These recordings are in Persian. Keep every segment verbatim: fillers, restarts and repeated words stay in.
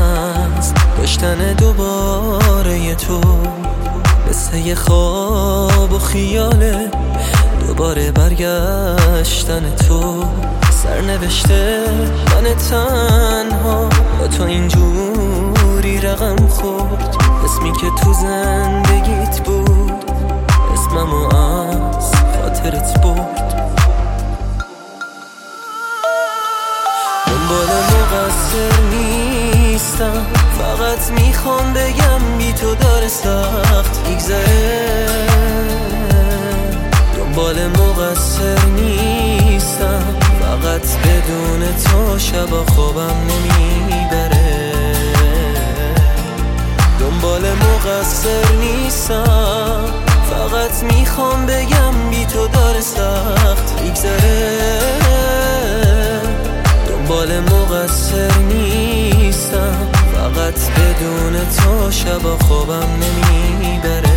از داشتن دوباره تو، مثل یه خواب و خیاله دوباره برگشتن تو. سرنوشته من تنها با تو اینجوری رقم خورد، اسمی که تو زندگیت بود اسممو از خاطرت برد. دنبال مقصر نیستم، فقط میخوام بگم بی تو داره سخت میگذره. دنبال مقصر نیستم، فقط بدون تو شبا خوابم نمیبره. دنبال مقصر نیستم، فقط میخوام بگم بی تو داره سخت میگذره. دنبال مقصر نیستم، فقط بدون تو شبا خوابم نمیبره.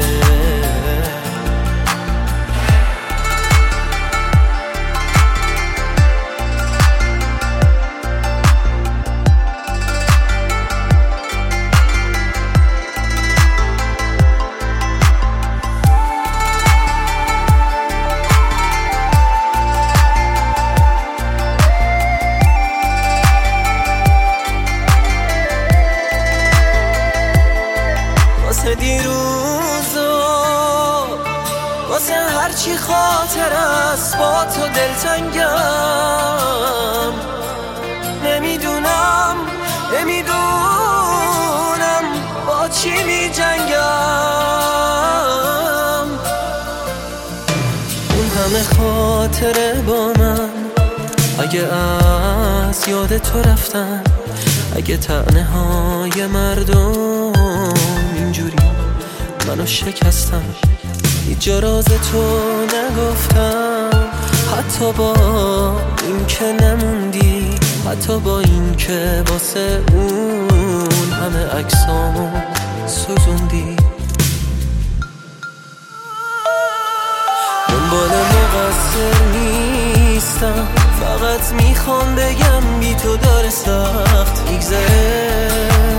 واسه دیروزو، واسه هرچی خاطر است با تو دلتنگم. نمیدونم نمیدونم با چی می جنگم. اون همه خاطره با من، اگه از یاد تو رفتن، اگه طعنه های مردم اینجوری منو شکستن، هیچ جا راز تو نگفتم، حتی با این که نموندی، حتی با این که واسه اون همه عکسامو سوزوندی. دنبال مقصر نیستم، فقط میخوام بگم بی تو داره سخت میگذره.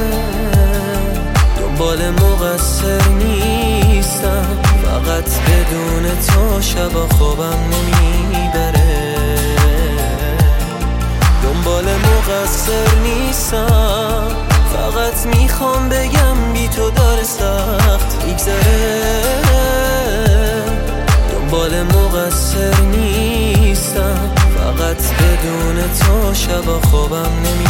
دنبال مقصر نیستم، فقط بدون تو شبا خوابم نمیبره. دنبال مقصر نیستم، فقط میخوام بگم بی تو داره سخت میگذره. دنبال مقصر نیستم، فقط بدون تو شبا خوابم نمیبره.